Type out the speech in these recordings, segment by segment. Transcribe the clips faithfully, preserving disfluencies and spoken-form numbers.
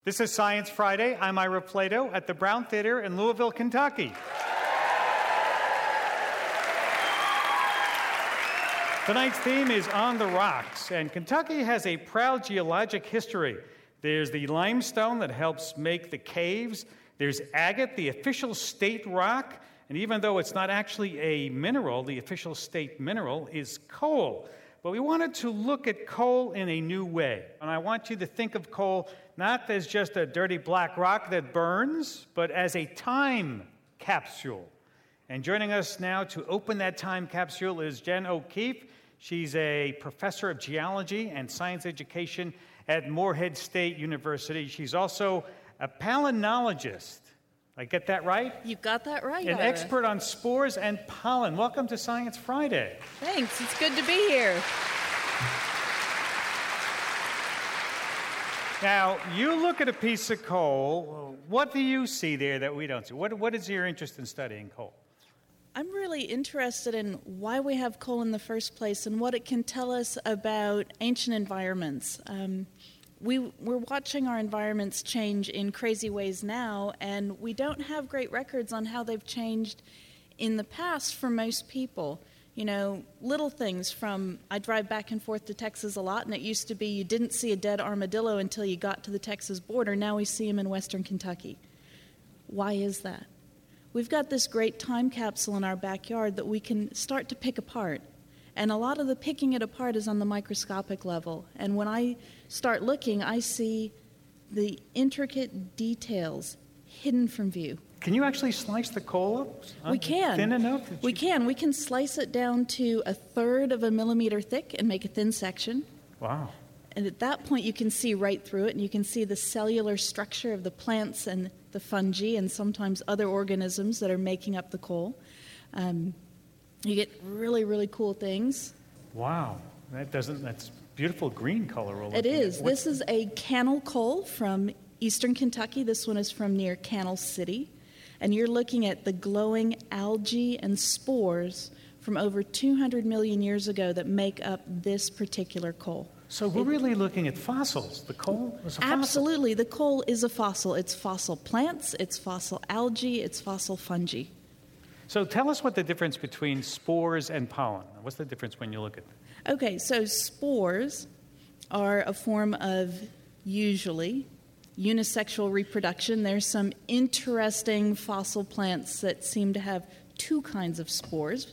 This is Science Friday. I'm Ira Plato at the Brown Theater in Louisville, Kentucky. Tonight's theme is On the Rocks, and Kentucky has a proud geologic history. There's the limestone that helps make the caves. There's agate, the official state rock, and even though it's not actually a mineral, the official state mineral is coal. But we wanted to look at coal in a new way. And I want you to think of coal not as just a dirty black rock that burns, but as a time capsule. And joining us now to open that time capsule is Jen O'Keefe. She's a professor of geology and science education at Morehead State University. She's also a palynologist. I get that right? You got that right, An Ira. expert on spores and pollen. Welcome to Science Friday. Thanks. It's good to be here. Now, you look at a piece of coal. What do you see there that we don't see? What, what is your interest in studying coal? I'm really interested in why we have coal in the first place and what it can tell us about ancient environments. Um, we, we're watching our environments change in crazy ways now, and we don't have great records on how they've changed in the past for most people. You know, little things from, I drive back and forth to Texas a lot, and it used to be you didn't see a dead armadillo until you got to the Texas border. Now we see them in western Kentucky. Why is that? We've got this great time capsule in our backyard that we can start to pick apart. And a lot of the picking it apart is on the microscopic level. And when I start looking, I see the intricate details hidden from view. Can you actually slice the coal up? Huh? We can. Thin enough? that We you- can. We can slice it down to a third of a millimeter thick and make a thin section. Wow. And at that point, you can see right through it, and you can see the cellular structure of the plants and the fungi and sometimes other organisms that are making up the coal. Um, you get really, really cool things. Wow. That doesn't, that's beautiful green color. we're It looking at. is. What's- This is a cannel coal from eastern Kentucky. This one is from near Cannell City. And you're looking at the glowing algae and spores from over two hundred million years ago that make up this particular coal. So we're really looking at fossils. The coal is a fossil. Absolutely. The coal is a fossil. It's fossil plants, it's fossil algae, it's fossil fungi. So tell us what the difference between spores and pollen. What's the difference when you look at them? Okay, so spores are a form of usually unisexual reproduction. There's some interesting fossil plants that seem to have two kinds of spores.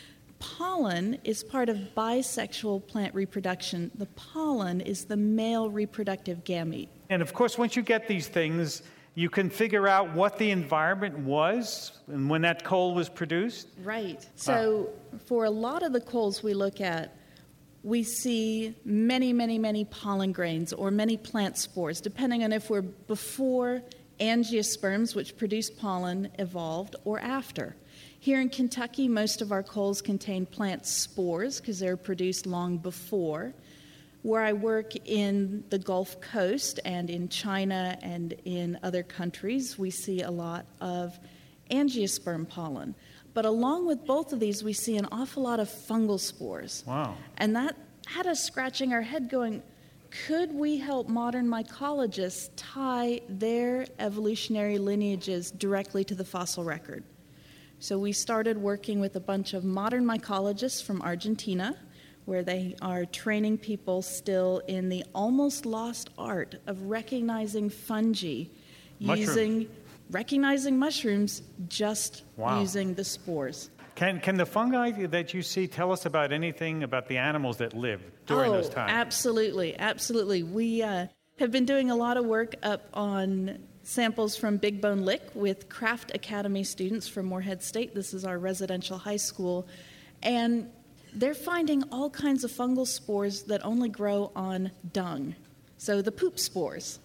Pollen is part of bisexual plant reproduction. The pollen is the male reproductive gamete. And of course, once you get these things, you can figure out what the environment was and when that coal was produced. Right. So for a lot of the coals we look at, we see many, many, many pollen grains or many plant spores, depending on if we're before angiosperms, which produce pollen, evolved, or after. Here in Kentucky, most of our coals contain plant spores because they're produced long before. Where I work in the Gulf Coast and in China and in other countries, we see a lot of angiosperm pollen. But along with both of these, we see an awful lot of fungal spores. Wow. And that had us scratching our head going, could we help modern mycologists tie their evolutionary lineages directly to the fossil record? So we started working with a bunch of modern mycologists from Argentina, where they are training people still in the almost lost art of recognizing fungi, Mushrooms. using recognizing mushrooms just Wow. using the spores. Can can the fungi that you see tell us about anything about the animals that lived during oh, those times? Absolutely, absolutely. We uh, have been doing a lot of work up on samples from Big Bone Lick with Craft Academy students from Morehead State. This is our residential high school. And they're finding all kinds of fungal spores that only grow on dung. So the poop spores.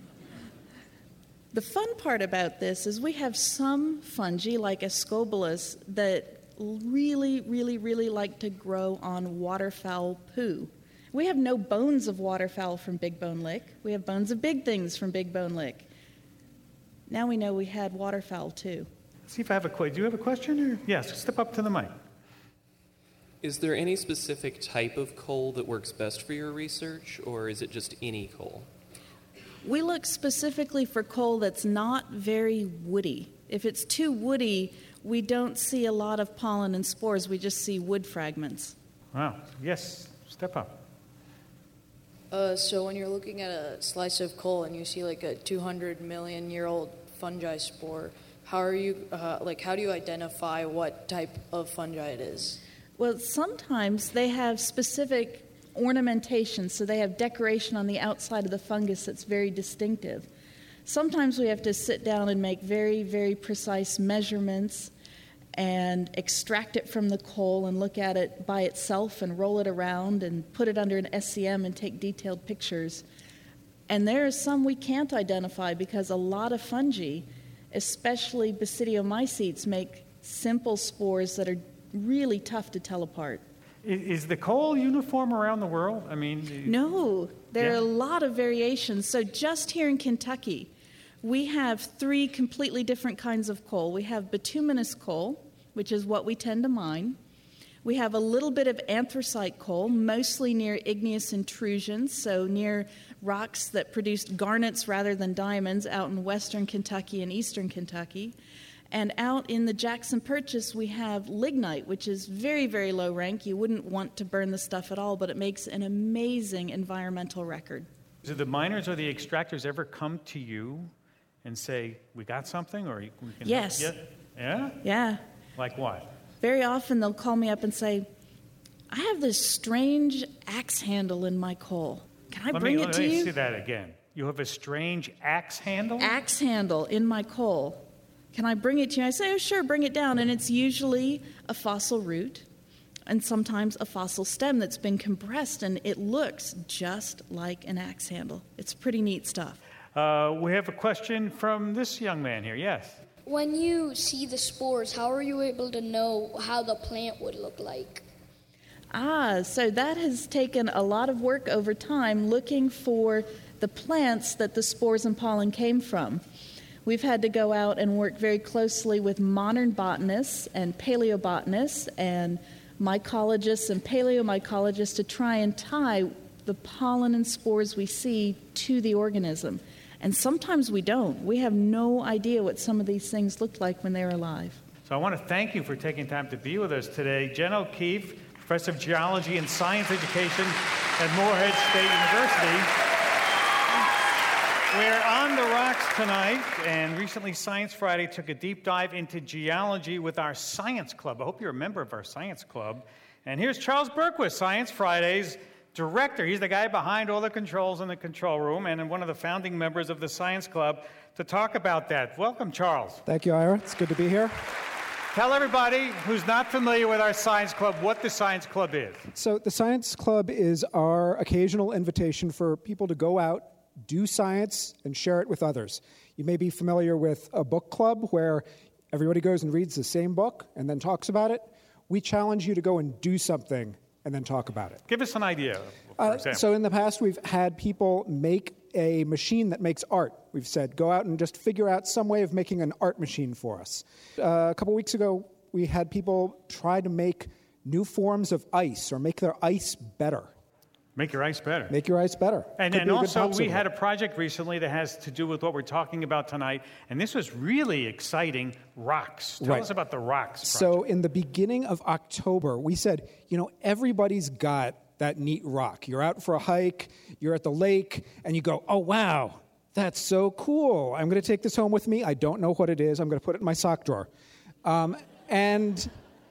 The fun part about this is we have some fungi, like Ascobolus, that really, really, really like to grow on waterfowl poo. We have no bones of waterfowl from Big Bone Lick. We have bones of big things from Big Bone Lick. Now we know we had waterfowl too. See if I have a question. Do you have a question? Or? Yes, step up to the mic. Is there any specific type of coal that works best for your research, or is it just any coal? We look specifically for coal that's not very woody. If it's too woody, we don't see a lot of pollen and spores. We just see wood fragments. Wow. Yes, step up. Uh, so when you're looking at a slice of coal and you see like a two hundred million year old fungi spore, how are you uh, like how do you identify what type of fungi it is? Well, sometimes they have specific ornamentation, so they have decoration on the outside of the fungus that's very distinctive. Sometimes we have to sit down and make very, very precise measurements and extract it from the coal and look at it by itself and roll it around and put it under an S C M and take detailed pictures. And there are some we can't identify because a lot of fungi, especially basidiomycetes, make simple spores that are really tough to tell apart. Is the coal uniform around the world? I mean, no, there yeah. are a lot of variations. So just here in Kentucky, we have three completely different kinds of coal. We have bituminous coal, which is what we tend to mine. We have a little bit of anthracite coal, mostly near igneous intrusions, so near rocks that produced garnets rather than diamonds out in western Kentucky and eastern Kentucky. And out in the Jackson Purchase, we have lignite, which is very, very low rank. You wouldn't want to burn the stuff at all, but it makes an amazing environmental record. Do the miners or the extractors ever come to you and say, we got something? Or we can yes. help? Yeah? Yeah. Like what? Very often they'll call me up and say, I have this strange axe handle in my coal. Can I let bring me, it let to me you? see that again. You have a strange axe handle? Axe handle in my coal. Can I bring it to you? I say, oh, sure, bring it down. And it's usually a fossil root and sometimes a fossil stem that's been compressed, and it looks just like an axe handle. It's pretty neat stuff. Uh, we have a question from this young man here. Yes? When you see the spores, how are you able to know how the plant would look like? Ah, so that has taken a lot of work over time looking for the plants that the spores and pollen came from. We've had to go out and work very closely with modern botanists and paleobotanists and mycologists and paleomycologists to try and tie the pollen and spores we see to the organism. And sometimes we don't. We have no idea what some of these things looked like when they were alive. So I want to thank you for taking time to be with us today. Jen O'Keefe, Professor of Geology and Science Education at Morehead State University. We're on the rocks tonight, and recently Science Friday took a deep dive into geology with our Science Club. I hope you're a member of our Science Club. And here's Charles Berquist, Science Friday's director. He's the guy behind all the controls in the control room and one of the founding members of the Science Club to talk about that. Welcome, Charles. Thank you, Ira. It's good to be here. Tell everybody who's not familiar with our Science Club what the Science Club is. So the Science Club is our occasional invitation for people to go out, do science, and share it with others. You may be familiar with a book club where everybody goes and reads the same book and then talks about it. We challenge you to go and do something and then talk about it. Give us an idea, for uh, example. So in the past, we've had people make a machine that makes art. We've said, go out and just figure out some way of making an art machine for us. Uh, a couple weeks ago, we had people try to make new forms of ice or make their ice better. Make your ice better. Make your ice better. And, and also, we had a project recently that has to do with what we're talking about tonight, and this was really exciting, rocks. Tell right. us about the rocks project. So in the beginning of October, we said, you know, everybody's got that neat rock. You're out for a hike, you're at the lake, and you go, oh, wow, that's so cool. I'm going to take this home with me. I don't know what it is. I'm going to put it in my sock drawer. Um, and...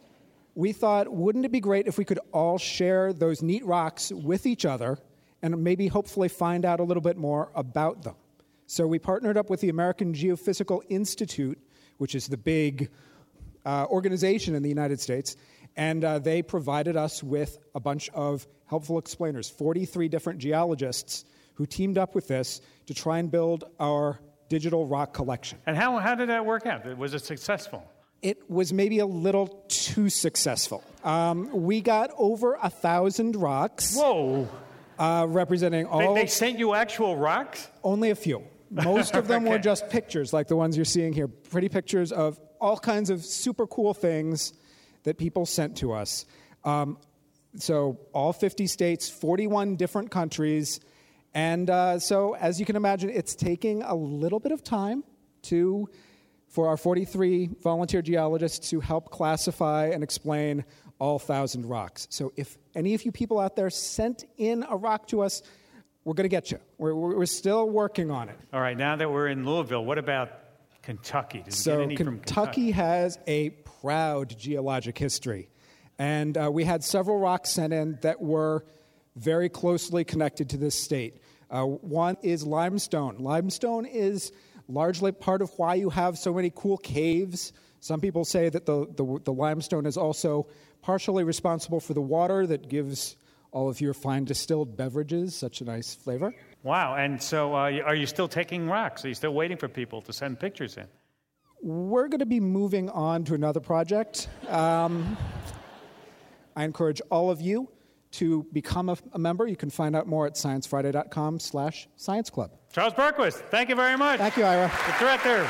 We thought, wouldn't it be great if we could all share those neat rocks with each other and maybe hopefully find out a little bit more about them? So we partnered up with the American Geophysical Institute, which is the big uh, organization in the United States, and uh, they provided us with a bunch of helpful explainers, forty-three different geologists who teamed up with this to try and build our digital rock collection. And how, how did that work out? Was it successful? It was maybe a little too successful. Um, we got over a thousand rocks. Whoa! Uh, representing all. They, they sent you actual rocks? Only a few. Most of them okay. were just pictures, like the ones you're seeing here. Pretty pictures of all kinds of super cool things that people sent to us. Um, so all fifty states, forty-one different countries, And uh, so, as you can imagine, it's taking a little bit of time to, for our forty-three volunteer geologists to help classify and explain all thousand rocks. So if any of you people out there sent in a rock to us, we're going to get you. We're, we're still working on it. All right, now that we're in Louisville, what about Kentucky? Did we so get any Kentucky, from Kentucky has a proud geologic history. And uh, we had several rocks sent in that were very closely connected to this state. Uh, one is limestone. Limestone is largely part of why you have so many cool caves. Some people say that the, the, the limestone is also partially responsible for the water that gives all of your fine distilled beverages such a nice flavor. Wow, and so uh, are you still taking rocks? Are you still waiting for people to send pictures in? We're going to be moving on to another project. Um, I encourage all of you to become a, a member. You can find out more at sciencefriday.com slash science club. Charles Berquist, thank you very much. Thank you, Ira. The director.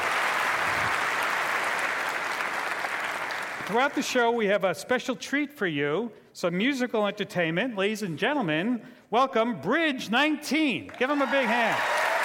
Throughout the show, we have a special treat for you, some musical entertainment. Ladies and gentlemen, welcome Bridge nineteen. Give them a big hand.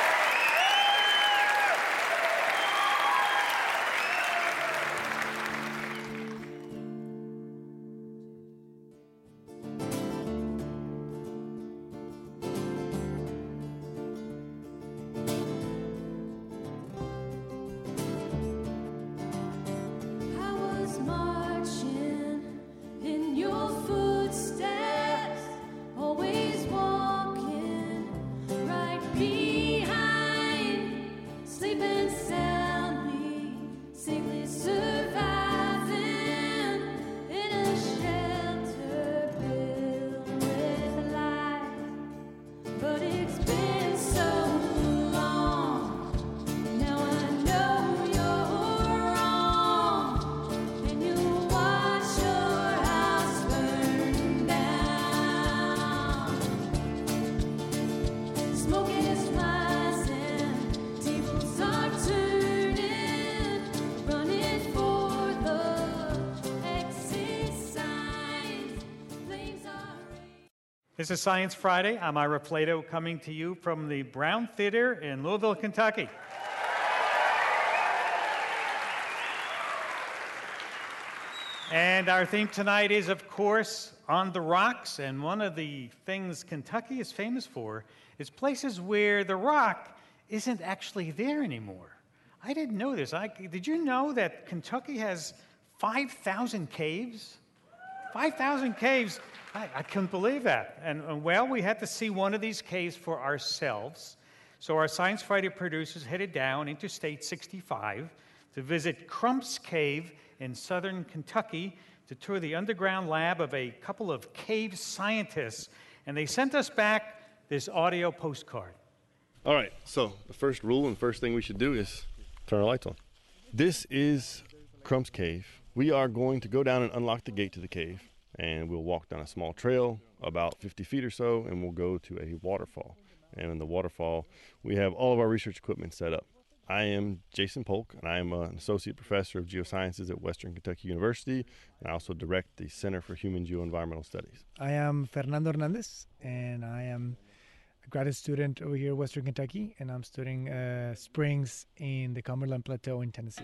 This is Science Friday. I'm Ira Plato, coming to you from the Brown Theater in Louisville, Kentucky. And our theme tonight is, of course, On the Rocks. And one of the things Kentucky is famous for is places where the rock isn't actually there anymore. I didn't know this. I, did you know that Kentucky has five thousand caves? five thousand caves. I, I couldn't believe that. And, and, well, we had to see one of these caves for ourselves. So our Science Friday producers headed down Interstate sixty-five to visit Crump's Cave in southern Kentucky to tour the underground lab of a couple of cave scientists. And they sent us back this audio postcard. All right, so the first rule and first thing we should do is turn our lights on. This is Crump's Cave. We are going to go down and unlock the gate to the cave, and we'll walk down a small trail about fifty feet or so, and we'll go to a waterfall. And in the waterfall, we have all of our research equipment set up. I am Jason Polk, and I am an associate professor of geosciences at Western Kentucky University, and I also direct the Center for Human Geoenvironmental Studies. I am Fernando Hernandez, and I am a graduate student over here at Western Kentucky, and I'm studying uh, springs in the Cumberland Plateau in Tennessee.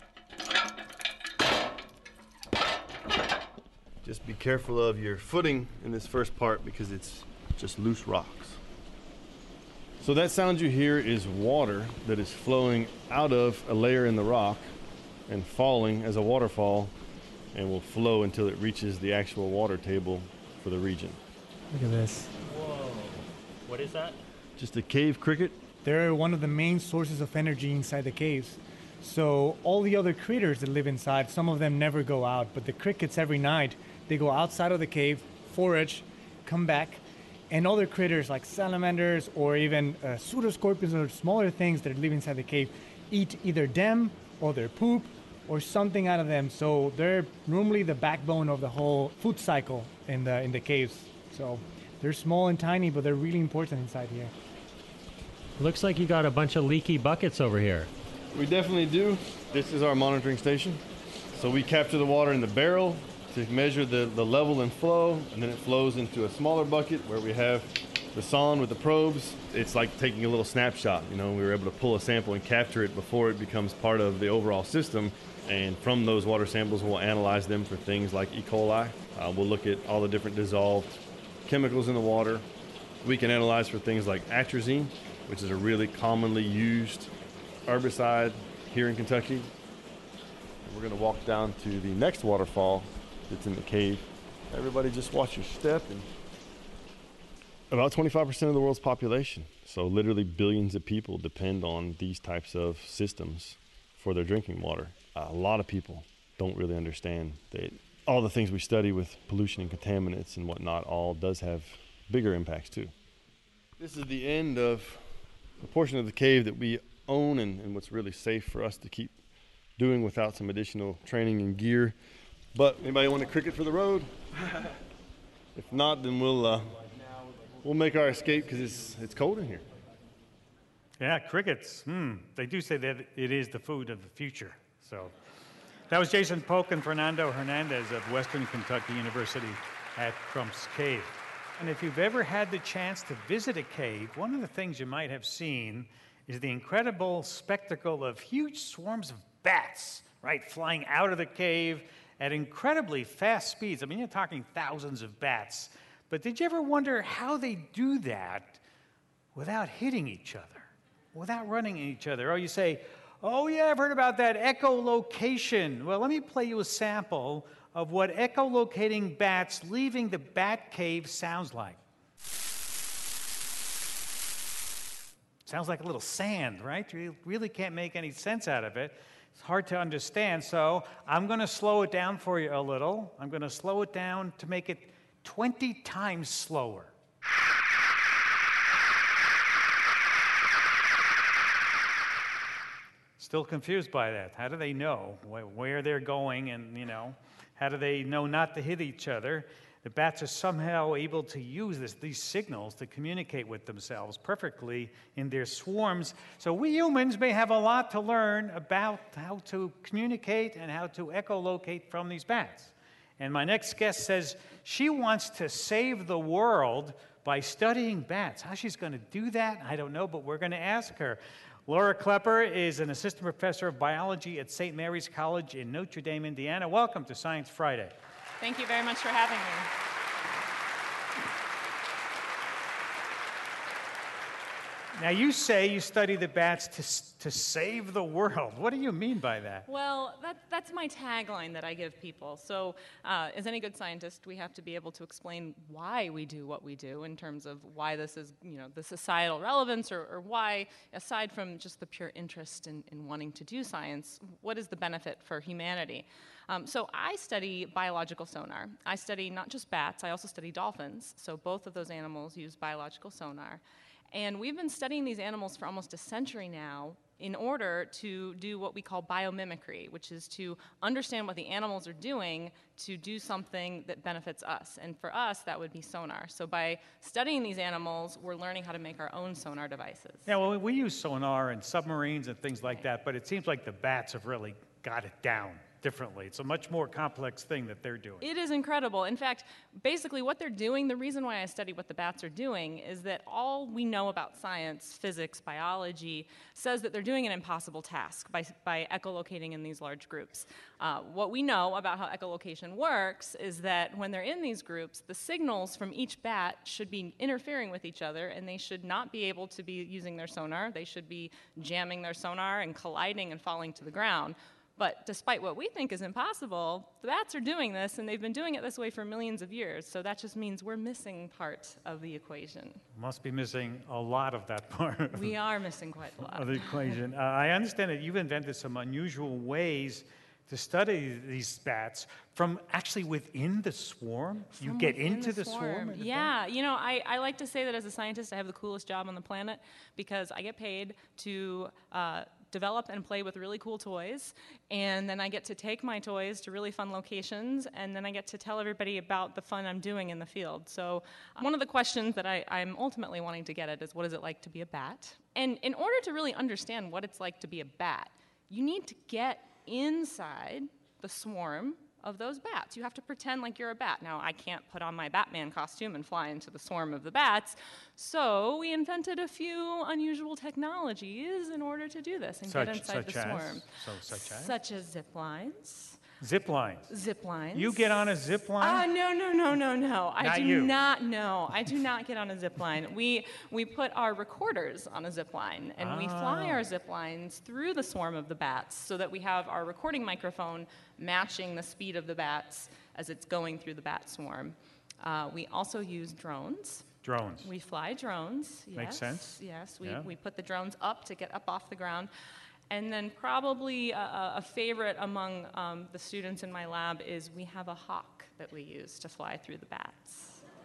Just be careful of your footing in this first part because it's just loose rocks. So that sound you hear is water that is flowing out of a layer in the rock and falling as a waterfall, and will flow until it reaches the actual water table for the region. Look at this. Whoa. What is that? Just a cave cricket. They're one of the main sources of energy inside the caves. So all the other critters that live inside, some of them never go out, but the crickets every night, they go outside of the cave, forage, come back, and other critters like salamanders or even uh, pseudoscorpions or smaller things that live inside the cave eat either them or their poop or something out of them. So they're normally the backbone of the whole food cycle in the in the caves. So they're small and tiny, but they're really important inside here. Looks like you got a bunch of leaky buckets over here. We definitely do. This is our monitoring station. So we capture the water in the barrel to measure the, the level and flow, and then it flows into a smaller bucket where we have the Son with the probes, it's like taking a little snapshot. You know, we were able to pull a sample and capture it before it becomes part of the overall system. And from those water samples, we'll analyze them for things like E. coli. Uh, we'll look at all the different dissolved chemicals in the water. We can analyze for things like atrazine, which is a really commonly used herbicide here in Kentucky. And we're going to walk down to the next waterfall that's in the cave. Everybody just watch your step. And about twenty-five percent of the world's population, so literally billions of people, depend on these types of systems for their drinking water. A lot of people don't really understand that all the things we study with pollution and contaminants and whatnot all does have bigger impacts too. This is the end of the portion of the cave that we own and, and what's really safe for us to keep doing without some additional training and gear. But anybody want to cricket for the road? If not, then we'll uh, we'll make our escape because it's it's cold in here. Yeah, crickets. Hmm. They do say that it is the food of the future. So that was Jason Polk and Fernando Hernandez of Western Kentucky University at Crump's Cave. And if you've ever had the chance to visit a cave, one of the things you might have seen is the incredible spectacle of huge swarms of bats, right, flying out of the cave at incredibly fast speeds. I mean, you're talking thousands of bats. But did you ever wonder how they do that without hitting each other, without running at each other? Or you say, oh, yeah, I've heard about that echolocation. Well, let me play you a sample of what echolocating bats leaving the bat cave sounds like. Sounds like a little sand, right? You really can't make any sense out of it. It's hard to understand, so I'm going to slow it down for you a little. I'm going to slow it down to make it twenty times slower. Still confused by that. How do they know where they're going and, you know, how do they know not to hit each other? The bats are somehow able to use this, these signals to communicate with themselves perfectly in their swarms. So we humans may have a lot to learn about how to communicate and how to echolocate from these bats. And my next guest says she wants to save the world by studying bats. How she's going to do that, I don't know, but we're going to ask her. Laura Klepper is an assistant professor of biology at Saint Mary's College in Notre Dame, Indiana. Welcome to Science Friday. Thank you very much for having me. Now, you say you study the bats to, to save the world. What do you mean by that? Well, that, that's my tagline that I give people. So, uh, as any good scientist, we have to be able to explain why we do what we do in terms of why this is, you know, the societal relevance, or, or why, aside from just the pure interest in, in wanting to do science, what is the benefit for humanity? Um, so I study biological sonar. I study not just bats, I also study dolphins. So both of those animals use biological sonar. And we've been studying these animals for almost a century now in order to do what we call biomimicry, which is to understand what the animals are doing to do something that benefits us. And for us, that would be sonar. So by studying these animals, we're learning how to make our own sonar devices. Yeah, well, we use sonar in submarines and things like that, but it seems like the bats have really got it down differently. It's a much more complex thing that they're doing. It is incredible. In fact, basically what they're doing, the reason why I study what the bats are doing is that all we know about science, physics, biology, says that they're doing an impossible task by, by echolocating in these large groups. Uh, what we know about how echolocation works is that when they're in these groups, the signals from each bat should be interfering with each other, and they should not be able to be using their sonar. They should be jamming their sonar and colliding and falling to the ground. But despite what we think is impossible, the bats are doing this, and they've been doing it this way for millions of years. So that just means we're missing part of the equation. Must be missing a lot of that part. We are missing quite a lot of the equation. Uh, I understand that you've invented some unusual ways to study these bats from actually within the swarm. From you get into the, the swarm. swarm. Yeah, you know, I, I like to say that as a scientist, I have the coolest job on the planet because I get paid to uh, develop and play with really cool toys, and then I get to take my toys to really fun locations, and then I get to tell everybody about the fun I'm doing in the field. So uh, one of the questions that I, I'm ultimately wanting to get at is, what is it like to be a bat? And in order to really understand what it's like to be a bat, you need to get inside the swarm of those bats. You have to pretend like you're a bat. Now, I can't put on my Batman costume and fly into the swarm of the bats, so we invented a few unusual technologies in order to do this and Such- get inside such the as? swarm. So such as? Such as zip lines. Zip lines. Zip lines. You get on a zip line? Oh, no, no, no, no, no. I Not do you. not, no. I do not get on a zip line. We, we put our recorders on a zip line, and we fly Ah. our zip lines through the swarm of the bats so that we have our recording microphone matching the speed of the bats as it's going through the bat swarm. Uh, we also use drones. Drones. We fly drones. Makes yes, sense. Yes, we, Yeah. we put the drones up to get up off the ground. And then probably a, a favorite among um, the students in my lab is we have a hawk that we use to fly through the bats.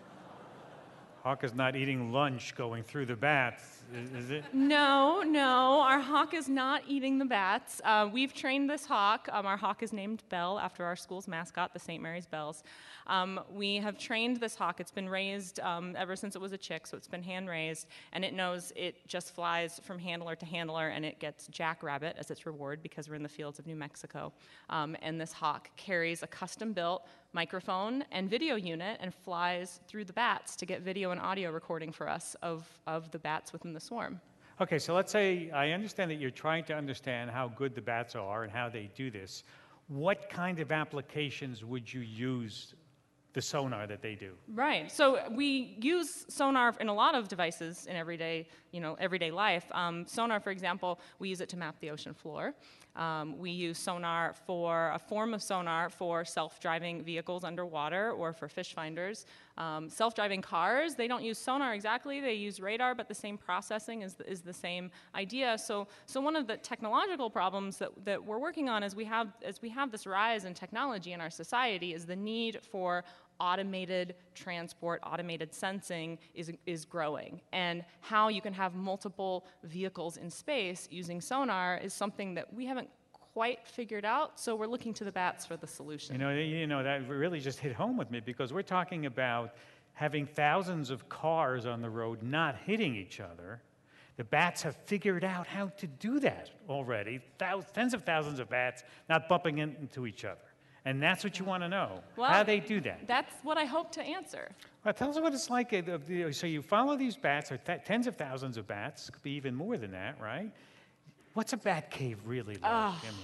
Hawk is not eating lunch going through the bats, is, is it? No, no, our hawk is not eating the bats. Uh, we've trained this hawk. Um, our hawk is named Belle after our school's mascot, the Saint Mary's Bells. Um, we have trained this hawk. It's been raised um, ever since it was a chick, so it's been hand-raised, and it knows it just flies from handler to handler, and it gets jackrabbit as its reward because we're in the fields of New Mexico. Um, and this hawk carries a custom-built microphone and video unit and flies through the bats to get video and audio recording for us of, of the bats within the swarm. Okay, so let's say I understand that you're trying to understand how good the bats are and how they do this. What kind of applications would you use the sonar that they do? Right. So we use sonar in a lot of devices in everyday, you know, everyday life. Um, sonar, for example, we use it to map the ocean floor. Um, we use sonar for a form of sonar for self-driving vehicles underwater or for fish finders. Um, self-driving cars, they don't use sonar exactly, they use radar, but the same processing is the, is the same idea. So, so one of the technological problems that, that we're working on as we have as we have this rise in technology in our society is the need for automated transport, automated sensing is, is growing. And how you can have multiple vehicles in space using sonar is something that we haven't quite figured out, so we're looking to the bats for the solution. You know, you know that really just hit home with me because we're talking about having thousands of cars on the road not hitting each other. The bats have figured out how to do that already. Thousands, tens of thousands of bats not bumping into each other. And that's what you want to know, Well, how they do that. That's what I hope to answer. Well, tell us what it's like. uh, uh, So you follow these bats, or th- tens of thousands of bats, could be even more than that, right? What's a bat cave really like? Ah. I mean,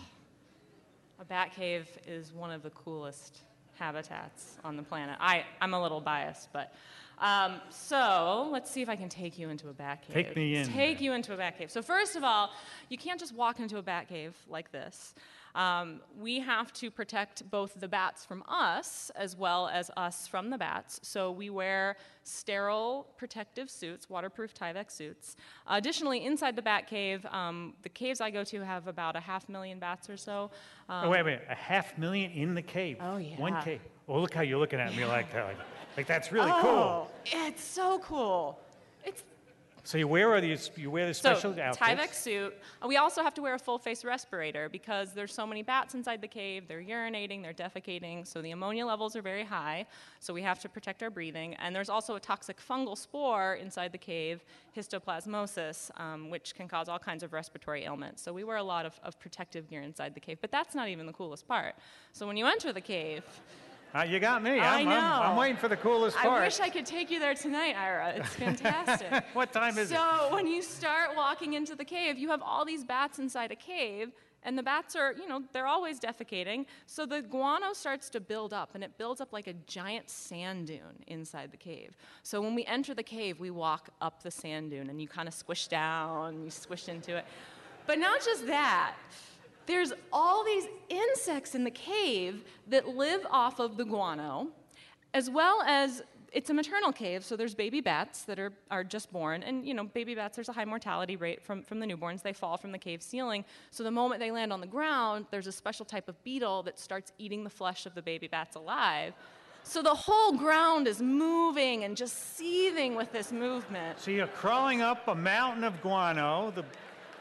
A bat cave is one of the coolest habitats on the planet. I, I'm a little biased, but um, so let's see if I can take you into a bat cave. Take me in, Take then. you into a bat cave. So first of all, you can't just walk into a bat cave like this. Um, we have to protect both the bats from us as well as us from the bats. So we wear sterile protective suits, waterproof Tyvek suits. Additionally, inside the bat cave, um, the caves I go to have about a half million bats or so. Um, oh, wait, wait, a half million in the cave? Oh, yeah. One cave. Oh, look how you're looking at me like that. Like, like that's really oh, cool. It's so cool. It's So you wear all these, you wear the special so, outfits. Tyvek suit. Uh, We also have to wear a full face respirator because there's so many bats inside the cave. They're urinating, they're defecating, so the ammonia levels are very high. So we have to protect our breathing. And there's also a toxic fungal spore inside the cave, histoplasmosis, um, which can cause all kinds of respiratory ailments. So we wear a lot of, of protective gear inside the cave. But that's not even the coolest part. So when you enter the cave, Uh, you got me. I I'm, know. I'm, I'm waiting for the coolest part. I wish I could take you there tonight, Ira. It's fantastic. What time is so it? So when you start walking into the cave, you have all these bats inside a cave, and the bats are, you know, they're always defecating. So the guano starts to build up, and it builds up like a giant sand dune inside the cave. So when we enter the cave, we walk up the sand dune, and you kind of squish down, you squish into it. But not just that. There's all these insects in the cave that live off of the guano, as well as it's a maternal cave, so there's baby bats that are, are just born. And, you know, baby bats, there's a high mortality rate from, from the newborns. They fall from the cave ceiling. So the moment they land on the ground, there's a special type of beetle that starts eating the flesh of the baby bats alive. So the whole ground is moving and just seething with this movement. So you're crawling up a mountain of guano. The,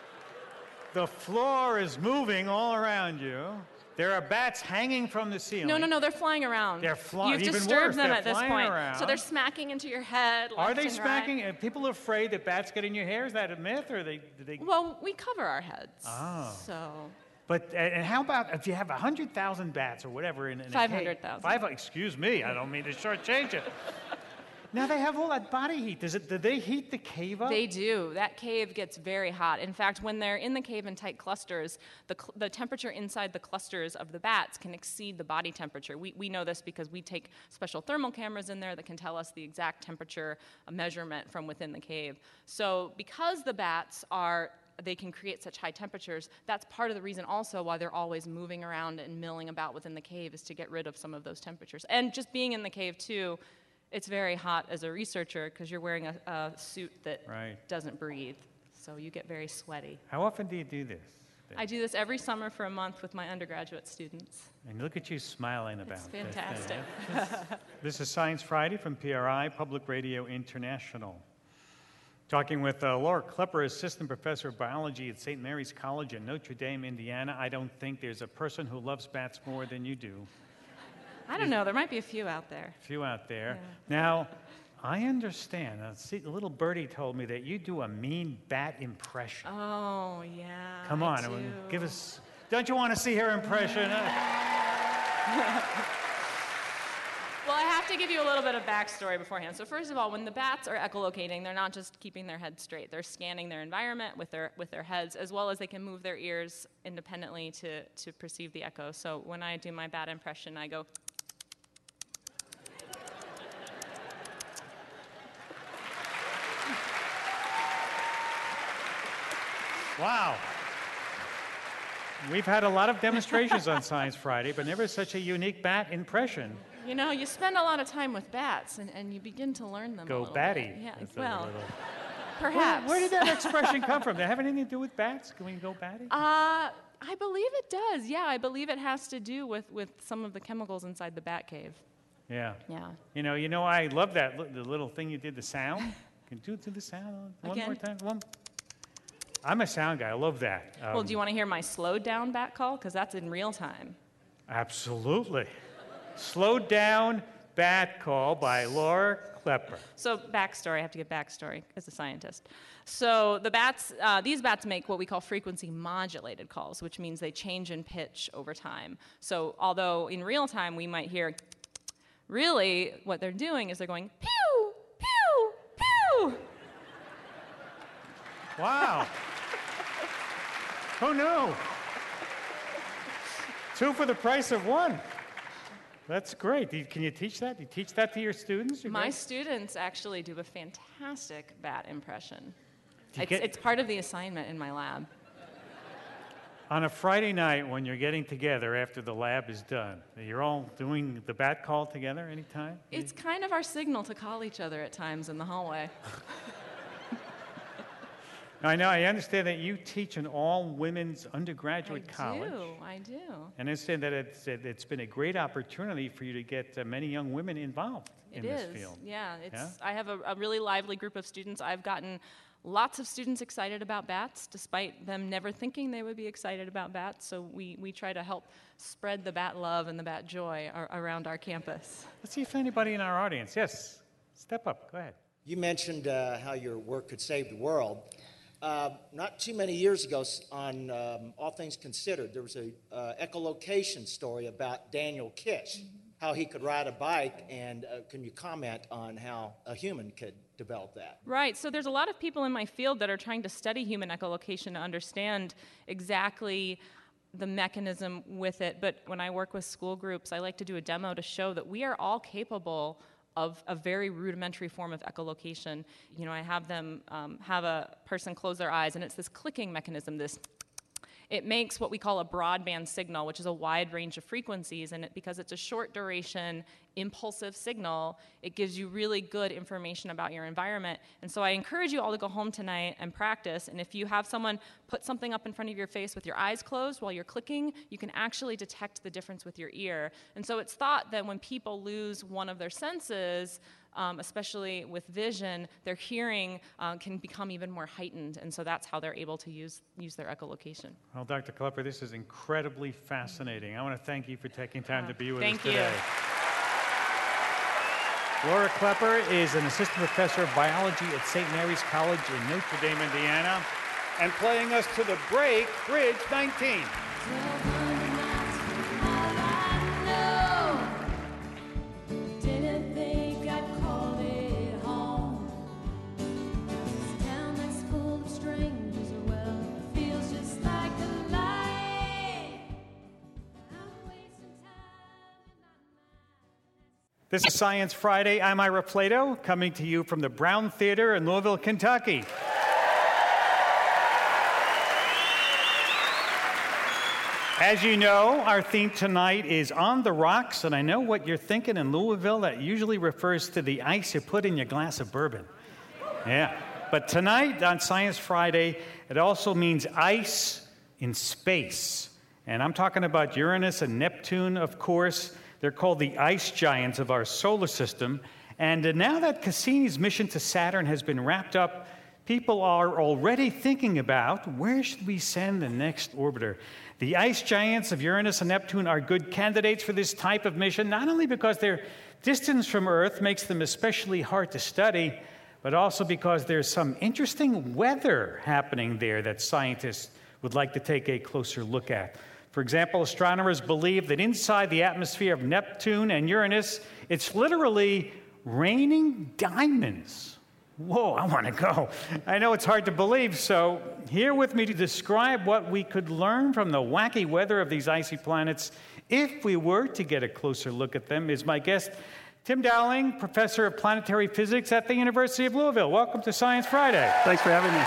the floor is moving all around you. There are bats hanging from the ceiling. No, no, no, they're flying around. They're flying. You've Even disturbed worse, them they're at this flying point. around. So they're smacking into your head. Are left they and smacking? right. Are people afraid that bats get in your hair? Is that a myth, or they? Do they... Well, we cover our heads. Oh. So. But and how about if you have one hundred thousand bats or whatever in, in a cave? five hundred thousand. Five, excuse me, I don't mean to shortchange it. Now they have all that body heat. Does it? Do they heat the cave up? They do. That cave gets very hot. In fact, when they're in the cave in tight clusters, the, cl- the temperature inside the clusters of the bats can exceed the body temperature. We, we know this because we take special thermal cameras in there that can tell us the exact temperature measurement from within the cave. So because the bats are they can create such high temperatures, that's part of the reason also why they're always moving around and milling about within the cave, is to get rid of some of those temperatures. And just being in the cave too, it's very hot as a researcher because you're wearing a, a suit that right. doesn't breathe, so you get very sweaty. How often do you do this? I do this every summer for a month with my undergraduate students. And look at you smiling about It's this. fantastic. This is Science Friday from P R I, Public Radio International. Talking with uh, Laura Klepper, Assistant Professor of Biology at Saint Mary's College in Notre Dame, Indiana. I don't think there's a person who loves bats more than you do. I don't know. There might be a few out there. A few out there. Yeah. Now, I understand. Uh, see, the little birdie told me that you do a mean bat impression. Oh, yeah. Come I on, do. give us. Don't you want to see her impression? Well, I have to give you a little bit of backstory beforehand. So first of all, when the bats are echolocating, they're not just keeping their head straight. They're scanning their environment with their with their heads, as well as they can move their ears independently to, to perceive the echo. So when I do my bat impression, I go... Wow. We've had a lot of demonstrations on Science Friday, but never such a unique bat impression. You know, you spend a lot of time with bats, and, and you begin to learn them Go a little batty. bit. Yeah, That's a well, little- perhaps. Where, where did that expression come from? Did it have anything to do with bats? Can we go batty? Uh, I believe it does. Yeah, I believe it has to do with, with some of the chemicals inside the bat cave. Yeah. Yeah. You know, you know, I love that li- the little thing you did, the sound. Can you do the sound one Again? more time? One. I'm a sound guy. I love that. Um, Well, do you want to hear my slowed down bat call? Because that's in real time. Absolutely. Slowed down bat call by Laura Klepper. So backstory, I have to give backstory as a scientist. So the bats, uh, these bats make what we call frequency modulated calls, which means they change in pitch over time. So although in real time we might hear, really what they're doing is they're going pew, pew, pew. Wow. Who knew? Two for the price of one. That's great. Do you- Can you teach that? Do you teach that to your students? Your My guys? students actually do a fantastic bat impression. Do you It's, get- it's part of the assignment in my lab. On a Friday night when you're getting together after the lab is done, you're all doing the bat call together anytime? It's kind of our signal to call each other at times in the hallway. Now, I know, I understand that you teach an all-women's undergraduate I college. do, I do. And I understand that it's, it- it's been a great opportunity for you to get uh, many young women involved in It this is, field. yeah. It's. Yeah? I have a, a really lively group of students. I've gotten lots of students excited about bats, despite them never thinking they would be excited about bats. So we, we try to help spread the bat love and the bat joy ar- around our campus. Let's see if anybody in our audience, yes, step up, go ahead. You mentioned uh, how your work could save the world. Uh, not too many years ago, s- on um, All Things Considered, there was a uh, echolocation story about Daniel Kish, how he could ride a bike, and uh, can you comment on how a human could develop that? Right, so there's a lot of people in my field that are trying to study human echolocation to understand exactly the mechanism with it. But when I work with school groups, I like to do a demo to show that we are all capable of a very rudimentary form of echolocation. You know, I have them um, have a person close their eyes, and it's this clicking mechanism, this it makes what we call a broadband signal, which is a wide range of frequencies, and it, because it's a short duration, impulsive signal, it gives you really good information about your environment. And so I encourage you all to go home tonight and practice, and if you have someone put something up in front of your face with your eyes closed while you're clicking, you can actually detect the difference with your ear. And so it's thought that when people lose one of their senses, Um, especially with vision, their hearing uh, can become even more heightened, and so that's how they're able to use use their echolocation. Well, Doctor Klepper, this is incredibly fascinating. I want to thank you for taking time to be with Thank us you. today. Laura Klepper is an assistant professor of biology at Saint Mary's College in Notre Dame, Indiana, and playing us to the break, Bridge nineteen. This is Science Friday. I'm Ira Plato, coming to you from the Brown Theater in Louisville, Kentucky. As you know, our theme tonight is On the Rocks, and I know what you're thinking in Louisville. That usually refers to the ice you put in your glass of bourbon. Yeah, but tonight on Science Friday, it also means ice in space. And I'm talking about Uranus and Neptune, of course. They're called the ice giants of our solar system. And uh, now that Cassini's mission to Saturn has been wrapped up, people are already thinking about where should we send the next orbiter. The ice giants of Uranus and Neptune are good candidates for this type of mission, not only because their distance from Earth makes them especially hard to study, but also because there's some interesting weather happening there that scientists would like to take a closer look at. For example, astronomers believe that inside the atmosphere of Neptune and Uranus, it's literally raining diamonds. Whoa, I want to go. I know it's hard to believe, so here with me to describe what we could learn from the wacky weather of these icy planets if we were to get a closer look at them is my guest, Tim Dowling, professor of planetary physics at the University of Louisville. Welcome to Science Friday. Thanks for having me.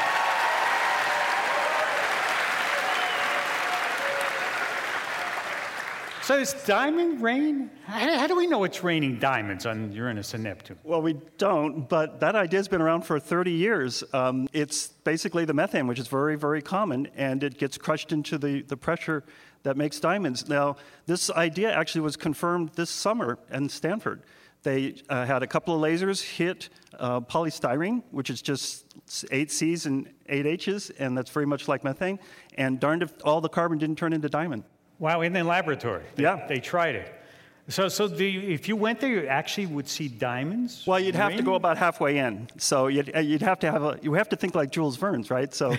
So this diamond rain, how, how do we know it's raining diamonds on Uranus and Neptune? Well, we don't, but that idea's been around for thirty years. Um, it's basically the methane, which is very, very common, and it gets crushed into the, the pressure that makes diamonds. Now, this idea actually was confirmed this summer in Stanford. They uh, had a couple of lasers hit uh, polystyrene, which is just eight C's and eight H's, and that's very much like methane, and darned if all the carbon didn't turn into diamond. Wow, in the laboratory. They, yeah. They tried it. So, so do you, if you went there, you actually would see diamonds? Well, you'd have rain? to go about halfway in. So you'd, you'd have to have a, you have to think like Jules Verne's, right? So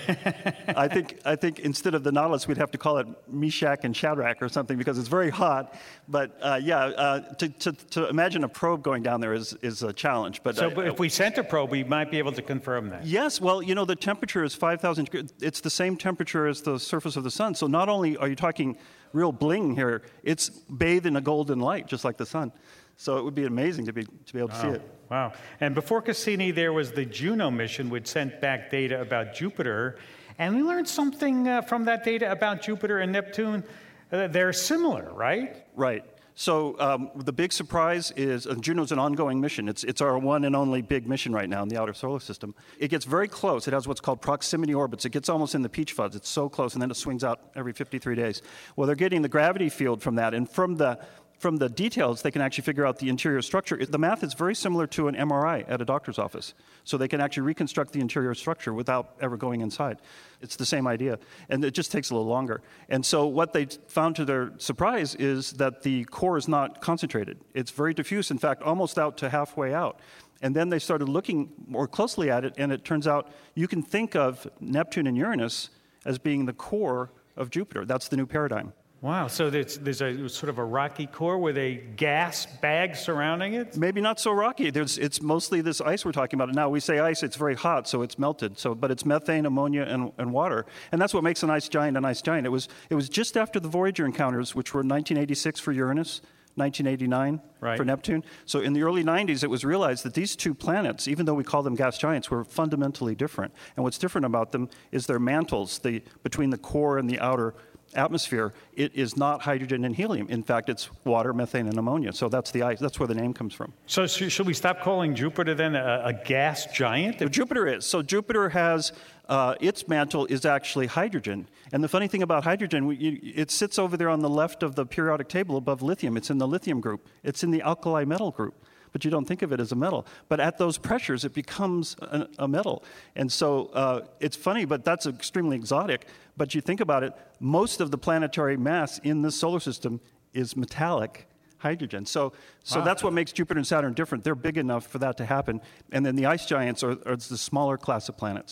I think I think instead of the Nautilus, we'd have to call it Meshach and Shadrach or something because it's very hot. But uh, yeah, uh, to, to to imagine a probe going down there is is a challenge. But so, I, but if we sent a probe, we might be able to confirm that. Yes. Well, you know, the temperature is five thousand. It's the same temperature as the surface of the sun. So not only are you talking real bling here, it's bathed in a golden light, just like the sun. So it would be amazing to be to be able to wow. see it. Wow. And before Cassini, there was the Juno mission, which sent back data about Jupiter. And we learned something uh, from that data about Jupiter and Neptune. Uh, they're similar, right? Right. So um, the big surprise is uh, Juno's an ongoing mission. It's it's our one and only big mission right now in the outer solar system. It gets very close. It has what's called proximity orbits. It gets almost in the peach fuzz. It's so close, and then it swings out every fifty-three days. Well, they're getting the gravity field from that, and from the From the details, they can actually figure out the interior structure. The math is very similar to an M R I at a doctor's office. So they can actually reconstruct the interior structure without ever going inside. It's the same idea. And it just takes a little longer. And so what they found to their surprise is that the core is not concentrated. It's very diffuse, in fact, almost out to halfway out. And then they started looking more closely at it, and it turns out you can think of Neptune and Uranus as being the core of Jupiter. That's the new paradigm. Wow, so there's, there's a sort of a rocky core with a gas bag surrounding it? Maybe not so rocky. There's, it's mostly this ice we're talking about. Now, we say ice, it's very hot, so it's melted. So, but it's methane, ammonia, and, and water. And that's what makes an ice giant an ice giant. It was, it was just after the Voyager encounters, which were nineteen eighty-six for Uranus, nineteen eighty-nine right. for Neptune. So in the early nineties, it was realized that these two planets, even though we call them gas giants, were fundamentally different. And what's different about them is their mantles, the, between the core and the outer atmosphere. It is not hydrogen and helium. In fact, it's water, methane, and ammonia. So that's the ice. That's where the name comes from. So should we stop calling Jupiter then a, a gas giant? Well, Jupiter is. So Jupiter has, uh, its mantle is actually hydrogen. And the funny thing about hydrogen, we, you, it sits over there on the left of the periodic table above lithium. It's in the lithium group. It's in the alkali metal group. But you don't think of it as a metal. But at those pressures, it becomes a, a metal. And so uh, it's funny, but that's extremely exotic. But you think about it, most of the planetary mass in this solar system is metallic hydrogen. So, so wow. that's what makes Jupiter and Saturn different. They're big enough for that to happen. And then the ice giants are, are the smaller class of planets.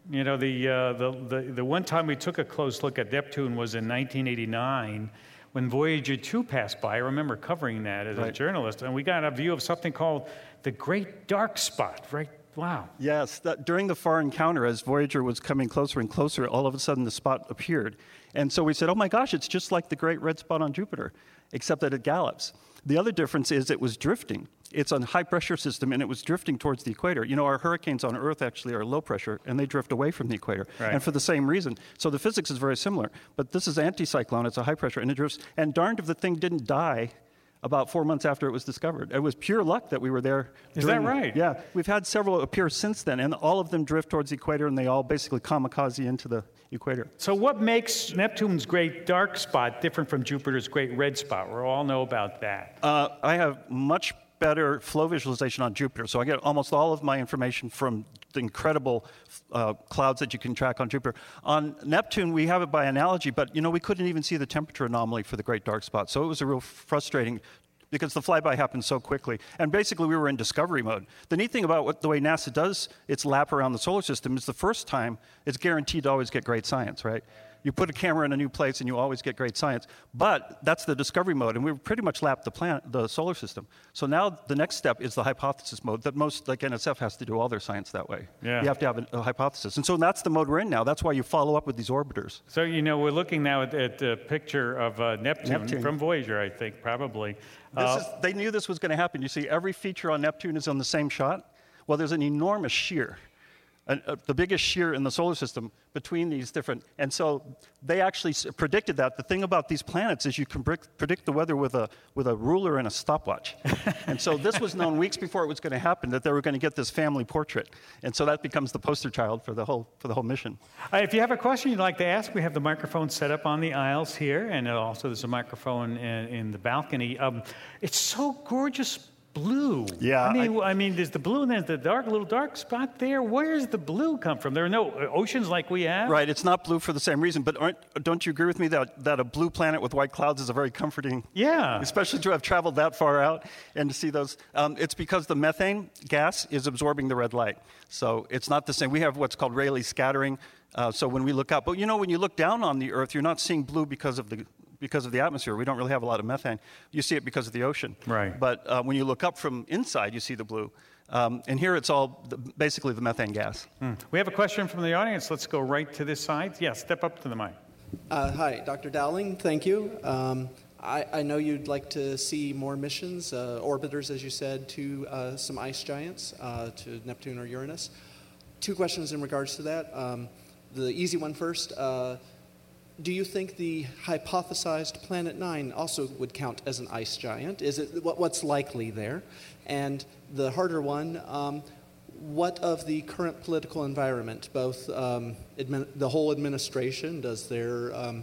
You know, the, uh, the, the, the one time we took a close look at Neptune was in nineteen eighty-nine when Voyager two passed by. I remember covering that as Right. a journalist, and we got a view of something called the Great Dark Spot, right? Wow. Yes, that, during the far encounter, as Voyager was coming closer and closer, all of a sudden the spot appeared. And so we said, oh my gosh, it's just like the Great Red Spot on Jupiter, except that it gallops. The other difference is it was drifting. It's a high-pressure system, and it was drifting towards the equator. You know, our hurricanes on Earth actually are low pressure, and they drift away from the equator, Right. and for the same reason. So the physics is very similar. But this is anticyclone. It's a high pressure, and it drifts. And darned if the thing didn't die about four months after it was discovered. It was pure luck that we were there. Is during- that right? Yeah. We've had several appear since then, and all of them drift towards the equator, and they all basically kamikaze into the equator. So what makes Neptune's Great Dark Spot different from Jupiter's Great Red Spot? We all know about that. Uh, I have much better flow visualization on Jupiter, so I get almost all of my information from the incredible uh, clouds that you can track on Jupiter. On Neptune, we have it by analogy, but you know we couldn't even see the temperature anomaly for the Great Dark Spot, so it was a real frustrating because the flyby happened so quickly. And basically, we were in discovery mode. The neat thing about what, the way NASA does its lap around the solar system is the first time it's guaranteed to always get great science, right? You put a camera in a new place and you always get great science. But that's the discovery mode, and we've pretty much lapped the planet, the solar system. So now the next step is the hypothesis mode that most, like N S F, has to do all their science that way. Yeah. You have to have a, a hypothesis. And so that's the mode we're in now. That's why you follow up with these orbiters. So, you know, we're looking now at, at a picture of uh, Neptune, Neptune. from Voyager, I think, probably. This Uh, is, they knew this was going to happen. You see, every feature on Neptune is on the same shot. Well, there's an enormous shear, an, uh, the biggest shear in the solar system between these different. And so they actually s- predicted that. The thing about these planets is you can brick, predict the weather with a with a ruler and a stopwatch. And so this was known weeks before it was going to happen that they were going to get this family portrait. And so that becomes the poster child for the whole for the whole mission. Uh, if you have a question you'd like to ask, we have the microphone set up on the aisles here, and also there's a microphone in, in the balcony. Um, it's so gorgeous blue. Yeah, I mean, I, mean, there's the blue, and there's the dark, little dark spot there. Where does the blue come from? There are no oceans like we have. Right, it's not blue for the same reason, but aren't, don't you agree with me that, that a blue planet with white clouds is a very comforting, Yeah. especially to have traveled that far out and to see those. Um, it's because the methane gas is absorbing the red light. So it's not the same. We have what's called Rayleigh scattering. Uh, so when we look out, but you know, when you look down on the Earth, you're not seeing blue because of the because of the atmosphere. We don't really have a lot of methane. You see it because of the ocean. Right. But uh, when you look up from inside, you see the blue. Um, and here it's all the, basically the methane gas. Hmm. We have a question from the audience. Let's go right to this side. Yeah, step up to the mic. Uh, hi, Doctor Dowling. Thank you. Um, I, I know you'd like to see more missions, uh, orbiters, as you said, to uh, some ice giants, uh, to Neptune or Uranus. Two questions in regards to that. Um, the easy one first. Uh, do you think the hypothesized Planet Nine also would count as an ice giant? Is it what, what's likely there? And the harder one. Um, What of the current political environment, both um, admin, the whole administration, does their um,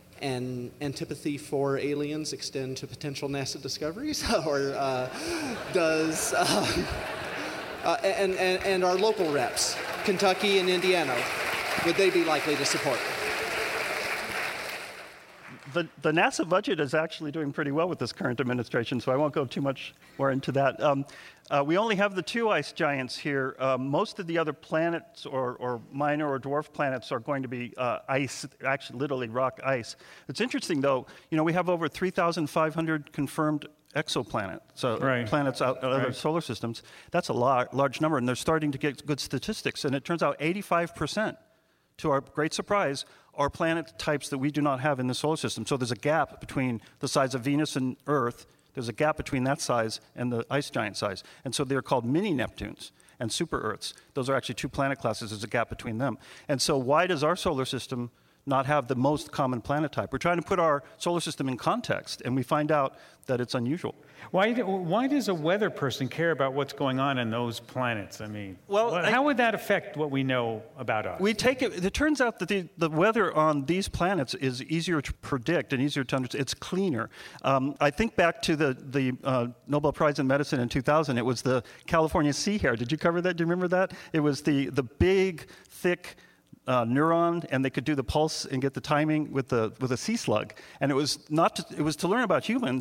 an antipathy for aliens extend to potential NASA discoveries, or uh, does uh, uh, and, and and our local reps, Kentucky and Indiana, would they be likely to support? The, the NASA budget is actually doing pretty well with this current administration, so I won't go too much more into that. Um, uh, we only have the two ice giants here. Uh, most of the other planets or, or minor or dwarf planets are going to be uh, ice, actually literally rock ice. It's interesting, though, you know, we have over three thousand five hundred confirmed exoplanets, so Right. planets out in other Right. solar systems. That's a lar- large number, and they're starting to get good statistics, and it turns out eighty-five percent, to our great surprise, are planet types that we do not have in the solar system. So there's a gap between the size of Venus and Earth. There's a gap between that size and the ice giant size. And so they're called mini Neptunes and super Earths. Those are actually two planet classes. There's a gap between them. And so why does our solar system not have the most common planet type? We're trying to put our solar system in context, and we find out that it's unusual. Why, do- why does a weather person care about what's going on in those planets? I mean, Well, wh- I- how would that affect what we know about us? We take it, it turns out that the, the weather on these planets is easier to predict and easier to understand. It's cleaner. Um, I think back to the, the uh, Nobel Prize in Medicine in two thousand. It was the California sea hare. Did you cover that? Do you remember that? It was the, the big, thick uh, neuron, and they could do the pulse and get the timing with the with a sea slug. And it was not to, it was to learn about humans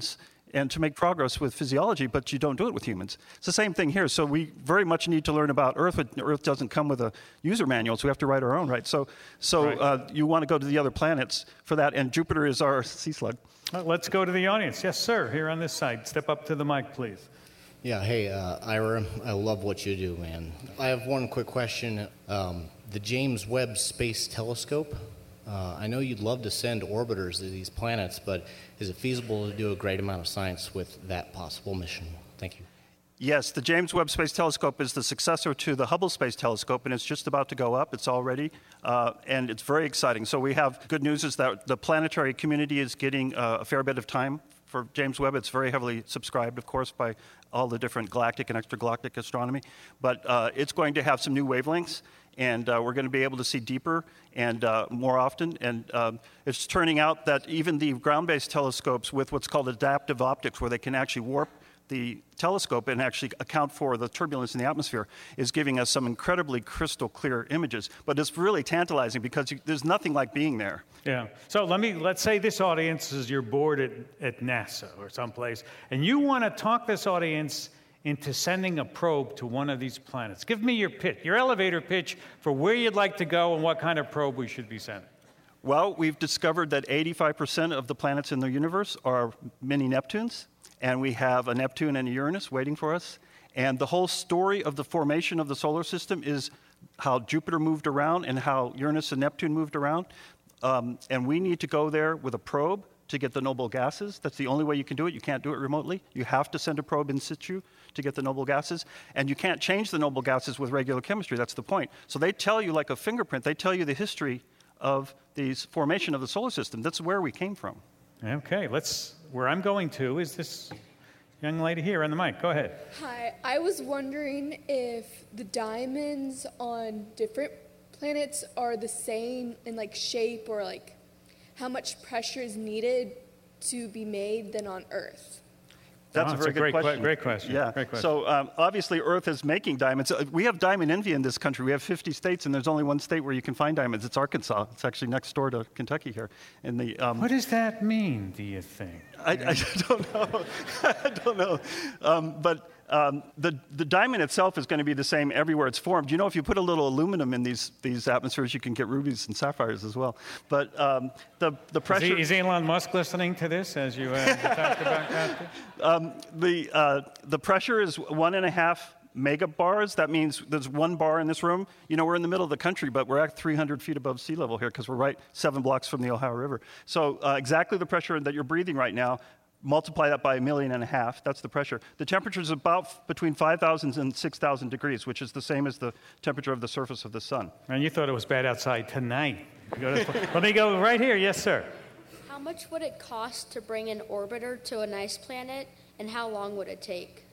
and to make progress with physiology, but you don't do it with humans. It's the same thing here. So we very much need to learn about Earth. Earth doesn't come with a user manual, so we have to write our own, right? So, so Right. Uh, you want to go to the other planets for that, and Jupiter is our sea slug. Well, let's go to the audience. Yes, sir, here on this side. Step up to the mic, please. Yeah, hey, uh, Ira, I love what you do, man. I have one quick question. Um, the James Webb Space Telescope, uh, I know you'd love to send orbiters to these planets, but is it feasible to do a great amount of science with that possible mission? Thank you. Yes, the James Webb Space Telescope is the successor to the Hubble Space Telescope, and it's just about to go up. It's all ready, uh, and it's very exciting. So we have good news is that the planetary community is getting uh, a fair bit of time for James Webb. It's very heavily subscribed, of course, by all the different galactic and extragalactic astronomy. But uh, it's going to have some new wavelengths, and uh, we're going to be able to see deeper and uh, more often. And um, it's turning out that even the ground-based telescopes with what's called adaptive optics, where they can actually warp the telescope and actually account for the turbulence in the atmosphere, is giving us some incredibly crystal clear images. But it's really tantalizing because you, there's nothing like being there. Yeah. So let me, let's say this audience is you're bored at, at NASA or someplace, and you want to talk this audience into sending a probe to one of these planets. Give me your pitch, your elevator pitch for where you'd like to go and what kind of probe we should be sending. Well, we've discovered that eighty-five percent of the planets in the universe are mini Neptunes, and we have a Neptune and a Uranus waiting for us. And the whole story of the formation of the solar system is how Jupiter moved around and how Uranus and Neptune moved around. Um, and we need to go there with a probe to get the noble gases. That's the only way you can do it. You can't do it remotely. You have to send a probe in situ to get the noble gases. And you can't change the noble gases with regular chemistry. That's the point. So they tell you, like a fingerprint, they tell you the history of the formation of the solar system. That's where we came from. Okay, let's, where I'm going to is this young lady here on the mic. Go ahead. Hi, I was wondering if the diamonds on different planets are the same in like shape, or like how much pressure is needed to be made than on Earth. That's Oh, a it's very a good great que- question. great question. Yeah. Great question. So um, obviously, Earth is making diamonds. Uh, We have diamond envy in this country. We have fifty states, and there's only one state where you can find diamonds. It's Arkansas. It's actually next door to Kentucky here. In the um, What does that mean, do you think? I, I don't know. I don't know. Um, but um, the the diamond itself is going to be the same everywhere it's formed. You know, if you put a little aluminum in these these atmospheres, you can get rubies and sapphires as well. But um, the the pressure. Is, he, is Elon Musk listening to this as you uh, talked about that? Um, the uh, the pressure is one and a half megabars. That means there's one bar in this room. You know, we're in the middle of the country, but we're at three hundred feet above sea level here because we're right seven blocks from the Ohio River. So uh, exactly the pressure that you're breathing right now, multiply that by a million and a half. That's the pressure. The temperature is about f- between five thousand and six thousand degrees, which is the same as the temperature of the surface of the sun. And you thought it was bad outside tonight. You go to- Let me go right here. Yes, sir. How much would it cost to bring an orbiter to a nice planet, and how long would it take?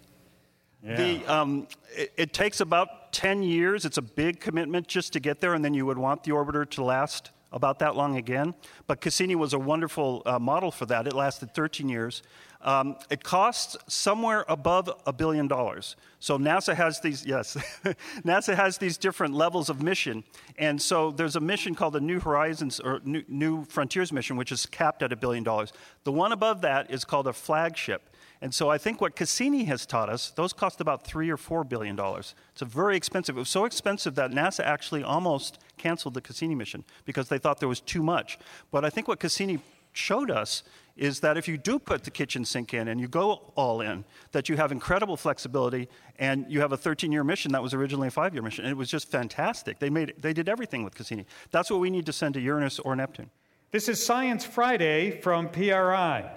The, um, it, it takes about ten years. It's a big commitment just to get there, and then you would want the orbiter to last about that long again. But Cassini was a wonderful uh, model for that. It lasted thirteen years. Um, it costs somewhere above a billion dollars. So NASA has these, yes, NASA has these different levels of mission. And so there's a mission called the New Horizons or New, New Frontiers mission, which is capped at a billion dollars. The one above that is called a flagship. And so I think what Cassini has taught us, those cost about three or four billion dollars. It's a very expensive. It was so expensive that NASA actually almost canceled the Cassini mission because they thought there was too much. But I think what Cassini showed us is that if you do put the kitchen sink in and you go all in, that you have incredible flexibility, and you have a thirteen-year mission that was originally a five-year mission. And it was just fantastic. They made they did everything with Cassini. That's what we need to send to Uranus or Neptune. This is Science Friday from P R I.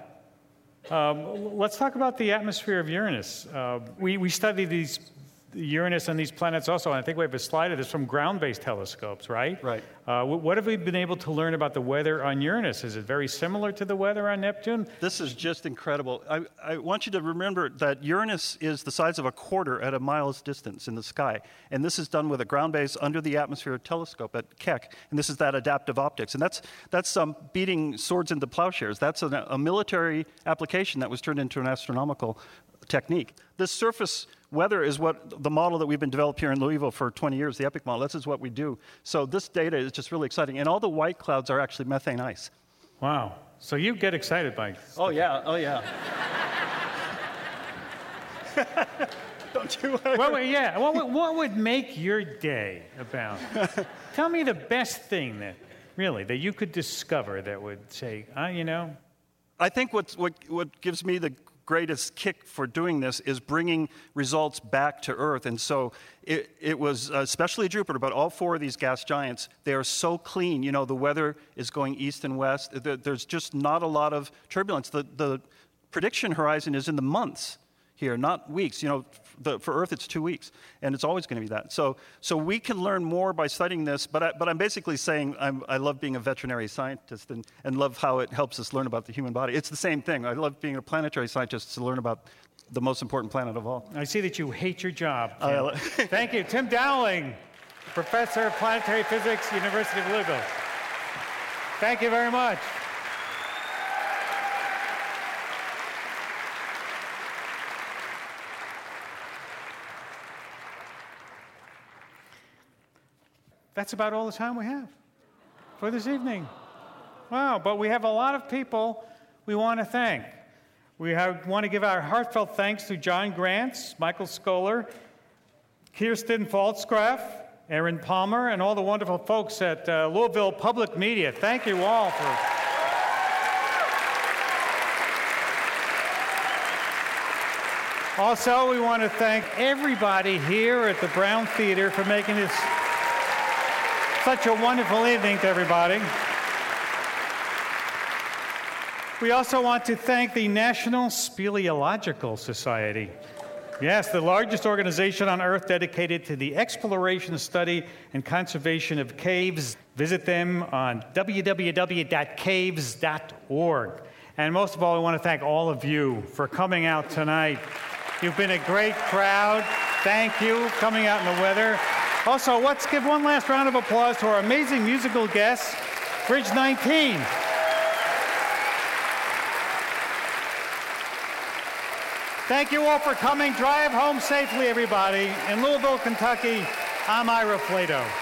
Um, let's talk about the atmosphere of Uranus. Uh, we, we study these Uranus and these planets also, and I think we have a slide of this from ground-based telescopes, right? Right. Uh, what have we been able to learn about the weather on Uranus? Is it very similar to the weather on Neptune? This is just incredible. I, I want you to remember that Uranus is the size of a quarter at a mile's distance in the sky. And this is done with a ground-based under-the-atmosphere telescope at Keck. And this is that adaptive optics. And that's that's um, beating swords into plowshares. That's a, a military application that was turned into an astronomical technique. This surface weather is what the model that we've been developing here in Louisville for twenty years, the EPIC model. This is what we do. So this data is just really exciting. And all the white clouds are actually methane ice. Wow. So you get excited by Oh, yeah. Oh, yeah. Don't you? Well, yeah. What would, what would make your day about? Tell me the best thing that, really, that you could discover that would say, ah, you know. I think what's, what what gives me the greatest kick for doing this is bringing results back to Earth. And so it, it was especially Jupiter, but all four of these gas giants, they are so clean. You know, the weather is going east and west. There's just not a lot of turbulence. The, the prediction horizon is in the months here, not weeks. You know, the, for Earth, it's two weeks, and it's always going to be that. So, so we can learn more by studying this, but, I, but I'm basically saying I'm, I love being a veterinary scientist and, and love how it helps us learn about the human body. It's the same thing. I love being a planetary scientist to learn about the most important planet of all. I see that you hate your job, Tim. Uh, Thank you. Tim Dowling, Professor of Planetary Physics, University of Louisville. Thank you very much. That's about all the time we have for this evening. Wow, but we have a lot of people we want to thank. We have, want to give our heartfelt thanks to John Grants, Michael Scholar, Kirsten Faltzgraff, Aaron Palmer, and all the wonderful folks at uh, Louisville Public Media. Thank you all for... Also, we want to thank everybody here at the Brown Theater for making this such a wonderful evening to everybody. We also want to thank the National Speleological Society. Yes, the largest organization on Earth dedicated to the exploration, study, and conservation of caves. Visit them on w w w dot caves dot org. And most of all, we want to thank all of you for coming out tonight. You've been a great crowd. Thank you for coming out in the weather. Also, let's give one last round of applause to our amazing musical guests, Bridge nineteen. Thank you all for coming. Drive home safely, everybody. In Louisville, Kentucky, I'm Ira Flato.